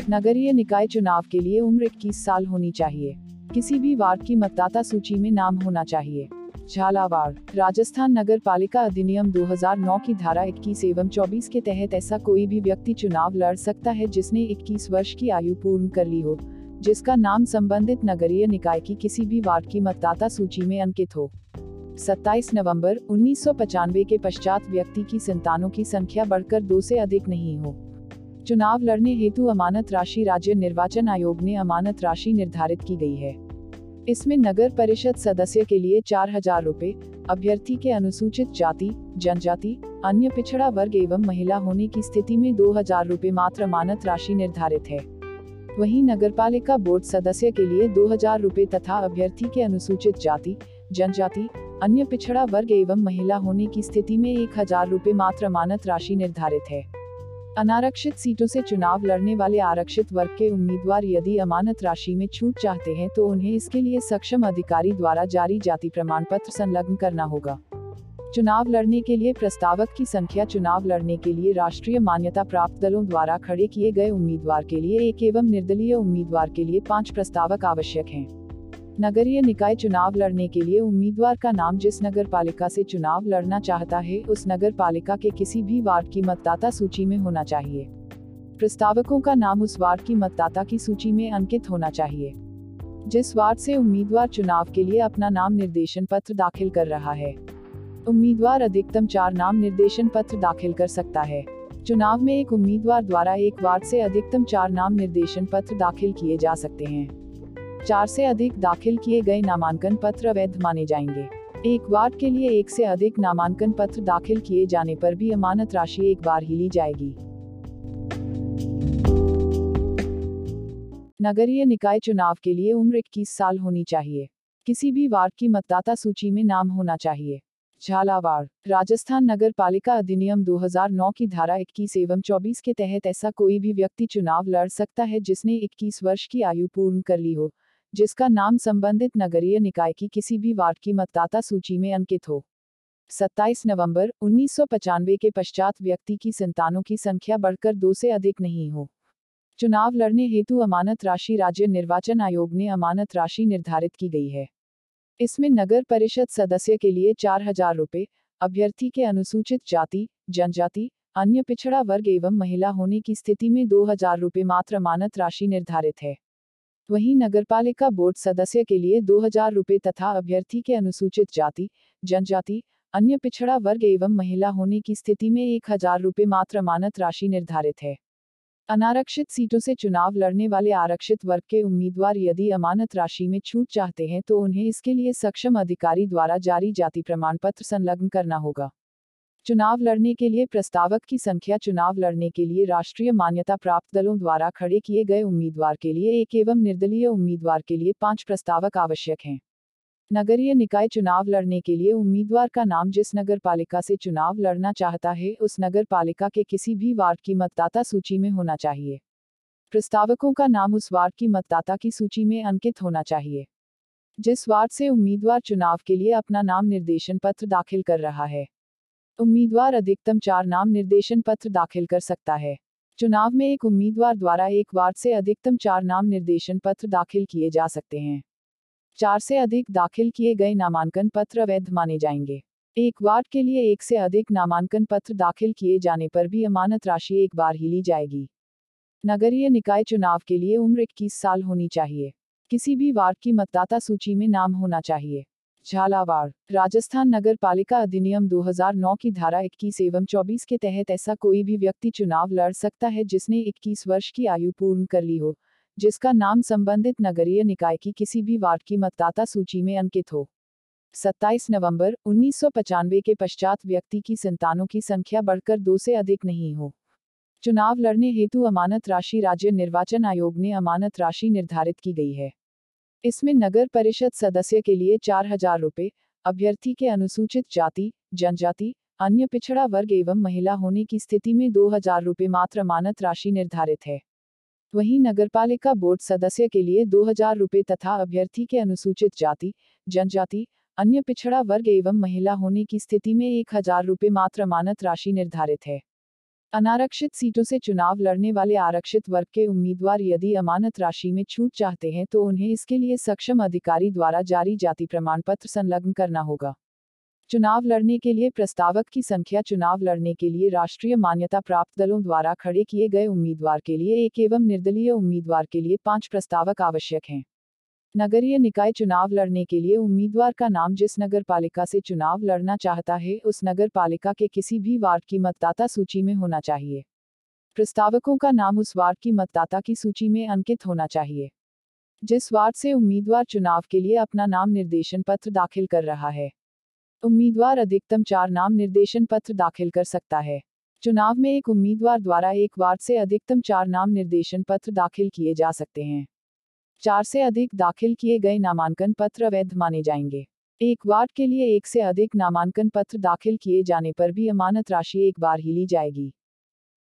नगरीय निकाय चुनाव के लिए उम्र 21 साल होनी चाहिए। किसी भी वार्ड की मतदाता सूची में नाम होना चाहिए। झालावाड़, राजस्थान नगर पालिका अधिनियम 2009 की धारा 21 एवं 24 के तहत ऐसा कोई भी व्यक्ति चुनाव लड़ सकता है जिसने 21 वर्ष की आयु पूर्ण कर ली हो, जिसका नाम संबंधित नगरीय निकाय की किसी भी वार्ड की मतदाता सूची में अंकित हो। 27 नवंबर 1995 के पश्चात व्यक्ति की संतानों की संख्या बढ़कर 2 से अधिक नहीं हो। चुनाव लड़ने हेतु अमानत राशि राज्य निर्वाचन आयोग ने अमानत राशि निर्धारित की गई है। इसमें नगर परिषद सदस्य के लिए 4,000 रुपए, अभ्यर्थी के अनुसूचित जाति, जनजाति, अन्य पिछड़ा वर्ग एवं महिला होने की स्थिति में 2,000 रुपए मात्र अमानत राशि निर्धारित है। वहीं नगरपालिका बोर्ड सदस्य के लिए 2,000 रुपए तथा अभ्यर्थी के अनुसूचित जाति, जनजाति, अन्य पिछड़ा वर्ग एवं महिला होने की स्थिति में 1,000 रुपए मात्र अमानत राशि निर्धारित है। अनारक्षित सीटों से चुनाव लड़ने वाले आरक्षित वर्ग के उम्मीदवार यदि अमानत राशि में छूट चाहते हैं तो उन्हें इसके लिए सक्षम अधिकारी द्वारा जारी जाति प्रमाण पत्र संलग्न करना होगा। चुनाव लड़ने के लिए प्रस्तावक की संख्या चुनाव लड़ने के लिए राष्ट्रीय मान्यता प्राप्त दलों द्वारा खड़े किए गए उम्मीदवार के लिए 1 एवं निर्दलीय उम्मीदवार के लिए 5 प्रस्तावक आवश्यक हैं। नगरीय निकाय चुनाव लड़ने के लिए उम्मीदवार का नाम जिस नगर पालिका से चुनाव लड़ना चाहता है उस नगर पालिका के किसी भी वार्ड की मतदाता सूची में होना चाहिए। प्रस्तावकों का नाम उस वार्ड की मतदाता की सूची में अंकित होना चाहिए। जिस वार्ड से उम्मीदवार चुनाव के लिए अपना नाम निर्देशन पत्र दाखिल कर रहा है, उम्मीदवार अधिकतम 4 नाम निर्देशन पत्र दाखिल कर सकता है। चुनाव में एक उम्मीदवार द्वारा एक वार्ड से अधिकतम 4 नाम निर्देशन पत्र दाखिल किए जा सकते हैं। 4 से अधिक दाखिल किए गए नामांकन पत्र अवैध माने जाएंगे। एक वार्ड के लिए 1 से अधिक नामांकन पत्र दाखिल किए जाने पर भी अमानत राशि एक बार ही ली जाएगी। नगरीय निकाय चुनाव के लिए उम्र 21 साल होनी चाहिए। किसी भी वार्ड की मतदाता सूची में नाम होना चाहिए। झालावाड़, राजस्थान नगर पालिका अधिनियम 2009 की धारा 21 एवं 24 के तहत ऐसा कोई भी व्यक्ति चुनाव लड़ सकता है जिसने 21 वर्ष की आयु पूर्ण कर ली हो, जिसका नाम संबंधित नगरीय निकाय की किसी भी वार्ड की मतदाता सूची में अंकित हो। 27 नवंबर 1995 के पश्चात व्यक्ति की संतानों की संख्या बढ़कर 2 से अधिक नहीं हो। चुनाव लड़ने हेतु अमानत राशि राज्य निर्वाचन आयोग ने अमानत राशि निर्धारित की गई है। इसमें नगर परिषद सदस्य के लिए 4,000 रुपए, अभ्यर्थी के अनुसूचित जाति, जनजाति, अन्य पिछड़ा वर्ग एवं महिला होने की स्थिति में 2,000 रुपए मात्र अमानत राशि निर्धारित है। वहीं नगरपालिका बोर्ड सदस्य के लिए 2,000 रुपए तथा अभ्यर्थी के अनुसूचित जाति, जनजाति, अन्य पिछड़ा वर्ग एवं महिला होने की स्थिति में 1,000 रुपए मात्र अमानत राशि निर्धारित है। अनारक्षित सीटों से चुनाव लड़ने वाले आरक्षित वर्ग के उम्मीदवार यदि अमानत राशि में छूट चाहते हैं तो उन्हें इसके लिए सक्षम अधिकारी द्वारा जारी जाति प्रमाण पत्र संलग्न करना होगा। चुनाव लड़ने के लिए प्रस्तावक की संख्या चुनाव लड़ने के लिए राष्ट्रीय मान्यता प्राप्त दलों द्वारा खड़े किए गए उम्मीदवार के लिए 1 एवं निर्दलीय उम्मीदवार के लिए 5 प्रस्तावक आवश्यक हैं। नगरीय निकाय चुनाव लड़ने के लिए उम्मीदवार का नाम जिस नगर पालिका से चुनाव लड़ना चाहता है उस नगर पालिका के किसी भी वार्ड की मतदाता सूची में होना चाहिए। प्रस्तावकों का नाम उस वार्ड की मतदाता की सूची में अंकित होना चाहिए। जिस वार्ड से उम्मीदवार चुनाव के लिए अपना नाम निर्देशन पत्र दाखिल कर रहा है, उम्मीदवार अधिकतम 4 नाम निर्देशन पत्र दाखिल कर सकता है। चुनाव में एक उम्मीदवार द्वारा एक वार्ड से अधिकतम 4 नाम निर्देशन पत्र दाखिल किए जा सकते हैं। 4 से अधिक दाखिल किए गए नामांकन पत्र अवैध माने जाएंगे। एक वार्ड के लिए 1 से अधिक नामांकन पत्र दाखिल किए जाने पर भी अमानत राशि एक बार ही ली जाएगी। नगरीय निकाय चुनाव के लिए उम्र 21 साल होनी चाहिए। किसी भी वार्ड की मतदाता सूची में नाम होना चाहिए। झालावाड़, राजस्थान नगर पालिका अधिनियम 2009 की धारा 21 एवं 24 के तहत ऐसा कोई भी व्यक्ति चुनाव लड़ सकता है जिसने 21 वर्ष की आयु पूर्ण कर ली हो, जिसका नाम संबंधित नगरीय निकाय की किसी भी वार्ड की मतदाता सूची में अंकित हो। 27 नवंबर 1995 के पश्चात व्यक्ति की संतानों की संख्या बढ़कर 2 से अधिक नहीं हो। चुनाव लड़ने हेतु अमानत राशि राज्य निर्वाचन आयोग ने अमानत राशि निर्धारित की गई है। इसमें नगर परिषद सदस्य के लिए 4,000 रुपए, अभ्यर्थी के अनुसूचित जाति, जनजाति, अन्य पिछड़ा वर्ग एवं महिला होने की स्थिति में 2,000 रुपए मात्र अमानत राशि निर्धारित है। वहीं नगरपालिका बोर्ड सदस्य के लिए 2,000 रुपए तथा अभ्यर्थी के अनुसूचित जाति, जनजाति, अन्य पिछड़ा वर्ग एवं महिला होने की स्थिति में 1,000 रुपए मात्र अमानत राशि निर्धारित है। अनारक्षित सीटों से चुनाव लड़ने वाले आरक्षित वर्ग के उम्मीदवार यदि अमानत राशि में छूट चाहते हैं तो उन्हें इसके लिए सक्षम अधिकारी द्वारा जारी जाति प्रमाण पत्र संलग्न करना होगा। चुनाव लड़ने के लिए प्रस्तावक की संख्या चुनाव लड़ने के लिए राष्ट्रीय मान्यता प्राप्त दलों द्वारा खड़े किए गए उम्मीदवार के लिए 1 एवं निर्दलीय उम्मीदवार के लिए 5 प्रस्तावक आवश्यक हैं। नगरीय निकाय चुनाव लड़ने के लिए उम्मीदवार का नाम जिस नगर पालिका से चुनाव लड़ना चाहता है उस नगर पालिका के किसी भी वार्ड की मतदाता सूची में होना चाहिए। प्रस्तावकों का नाम उस वार्ड की मतदाता की सूची में अंकित होना चाहिए जिस वार्ड से उम्मीदवार चुनाव के लिए अपना नाम निर्देशन पत्र दाखिल कर रहा है। उम्मीदवार अधिकतम 4 नाम निर्देशन पत्र दाखिल कर सकता है। चुनाव में एक उम्मीदवार द्वारा एक वार्ड से अधिकतम 4 नाम निर्देशन पत्र दाखिल किए जा सकते हैं। 4 से अधिक दाखिल किए गए नामांकन पत्र अवैध माने जाएंगे। एक वार्ड के लिए 1 से अधिक नामांकन पत्र दाखिल किए जाने पर भी अमानत राशि एक बार ही ली जाएगी।